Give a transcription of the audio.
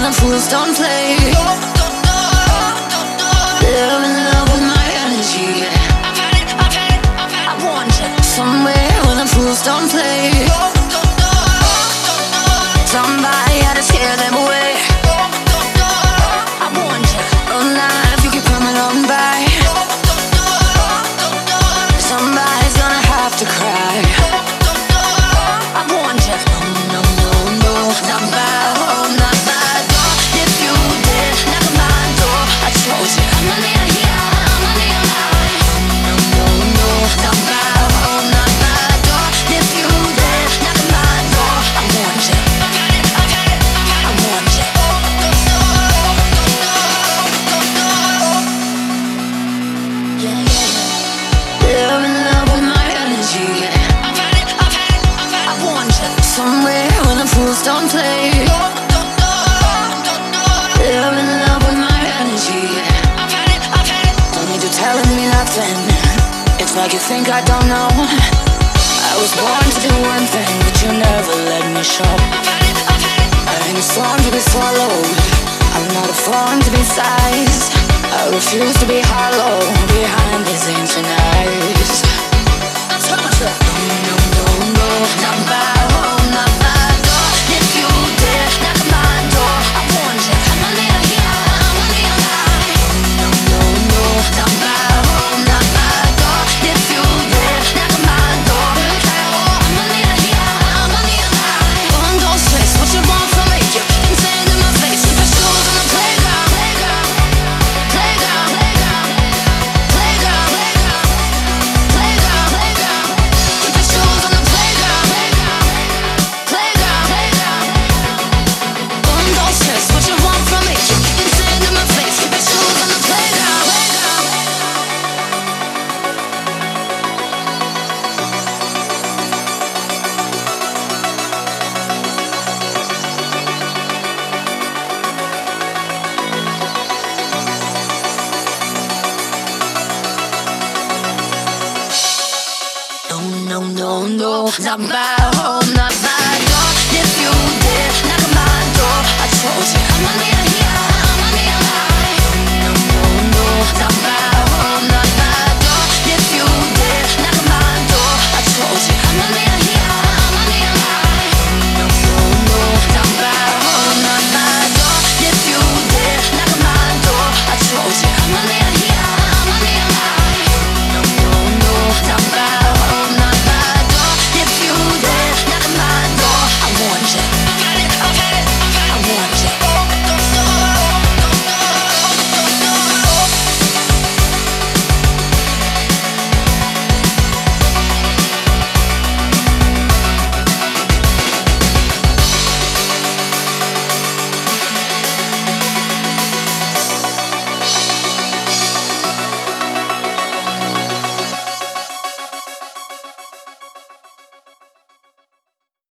the fools don't play. Live in love with my energy. I want you somewhere where the fools don't play. Somebody had to scare them away. I want you all night. You keep coming on by. Somebody's gonna have to cry. I want you. No, no, no, not bad, oh, not bad. If you did knock on my door, I told you I'm on the here, I'm on the line. No, no, no, not bad, oh, not bad. If you did knock on my door, I want you. I want you. Yeah, yeah. Live in love with my energy. I want you somewhere where the fools don't play. Live in love with my energy. Don't need you telling me nothing. It's like you think I don't know. I was born to do one thing, but you never let me show. I ain't a song to be swallowed. I'm not a phone to be sized. I refuse to be hollow behind these ancient eyes. I told you. No, no, no, not bad, oh, not bad. If you did knock on my door, I warned you. I'm on the here, I'm on the line. No, no, no, not bad, oh, not bad. If you did knock on my door, I'm on the here, I'm on the line. One don't stress what you want from me. You can say it in my face. Keep your shoes on the playground, playground, playground, playground, playground, playground, playground. Keep your shoes on the playground, playground, playground. One don't stress what you want from me. You can say it in my face. Keep your shoes on the playground, playground. No, no, no, no, not bad.